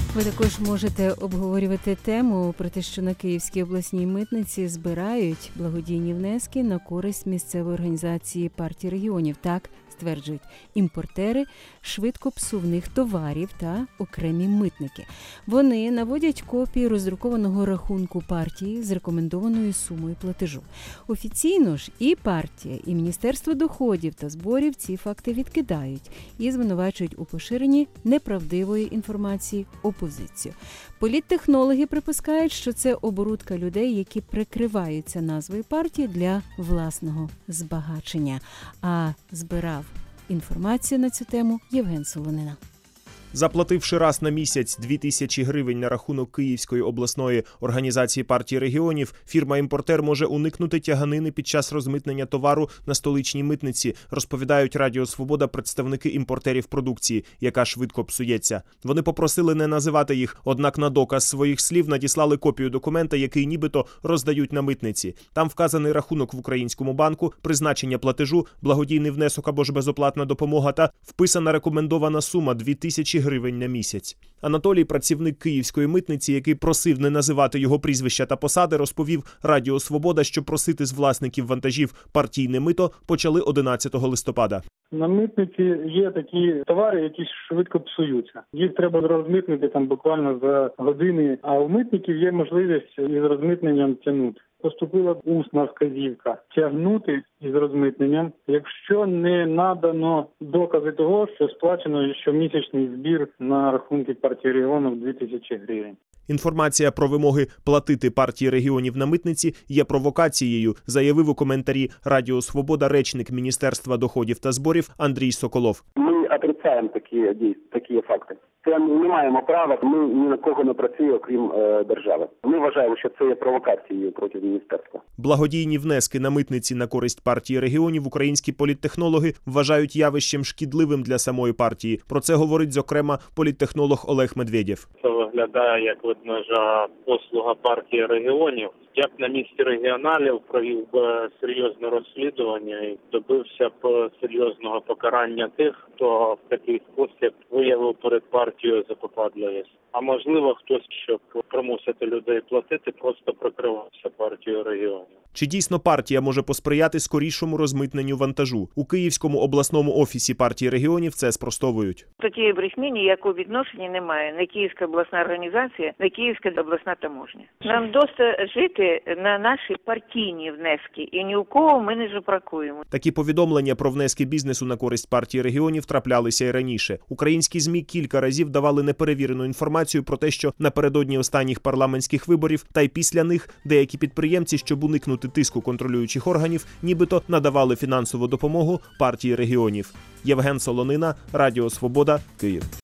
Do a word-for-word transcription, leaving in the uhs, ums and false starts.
Ви також можете обговорювати тему про те, що на Київській обласній митниці збирають благодійні внески на користь місцевої організації партії регіонів. Так стверджують імпортери швидкопсувних товарів та окремі митники. Вони наводять копії роздрукованого рахунку партії з рекомендованою сумою платежу. Офіційно ж і партія, і Міністерство доходів та зборів ці факти відкидають і звинувачують у поширенні неправдивої інформації опозицію. Політтехнологи припускають, що це оборудка людей, які прикриваються назвою партії для власного збагачення. А збирав інформацію на цю тему Євген Солонина. Заплативши раз на місяць дві тисячі гривень на рахунок Київської обласної організації партії регіонів, фірма-імпортер може уникнути тяганини під час розмитнення товару на столичній митниці, розповідають Радіо Свобода представники імпортерів продукції, яка швидко псується. Вони попросили не називати їх, однак на доказ своїх слів надіслали копію документа, який нібито роздають на митниці. Там вказаний рахунок в українському банку, призначення платежу, благодійний внесок або ж безоплатна допомога та вписана рекомендована сума дві тисячі гривень на місяць. Анатолій, працівник Київської митниці, який просив не називати його прізвища та посади, розповів Радіо Свобода, що просити з власників вантажів партійне мито почали одинадцятого листопада. На митниці є такі товари, які швидко псуються. Їх треба розмитнити там буквально за години, а у митників є можливість із розмитненням тягнути. Поступила усна вказівка тягнути із розмитненням, якщо не надано докази того, що сплачено щомісячний збір на рахунки партії регіонів дві тисячі гривень. Інформація про вимоги платити партії регіонів на митниці є провокацією, заявив у коментарі Радіо Свобода речник Міністерства доходів та зборів Андрій Соколов. Ми отрицаємо такі дії, такі факти. Це не маємо права, ми ні на кого не працюємо, окрім е, держави. Ми вважаємо, що це є провокацією проти міністерства. Благодійні внески на митниці на користь партії регіонів українські політтехнологи вважають явищем шкідливим для самої партії. Про це говорить, зокрема, політтехнолог Олег Медведєв. Це виглядає як ведмежа послуга партії регіонів. Я б на місці регіоналів провів би серйозне розслідування і добився б серйозного покарання тих, хто в такий спосіб виявив перед партією запопадливість. А можливо, хтось, щоб примусити людей платити, просто прикривався партією регіонів. Чи дійсно партія може посприяти скорішому розмитненню вантажу? У Київському обласному офісі партії регіонів це спростовують. Такі брехні ніякого відношення немає. Не Київська обласна організація, не Київська обласна таможня. Нам досить жити на наші партійні внески, і ні у кого ми не жебракуємо. Такі повідомлення про внески бізнесу на користь партії регіонів траплялися і раніше. Українські ЗМІ кілька разів давали неперевірену інформацію про те, що напередодні останніх парламентських виборів та й після них деякі підприємці, щоб уникнути тиску контролюючих органів, нібито надавали фінансову допомогу партії регіонів. Євген Солонина, Радіо Свобода, Київ.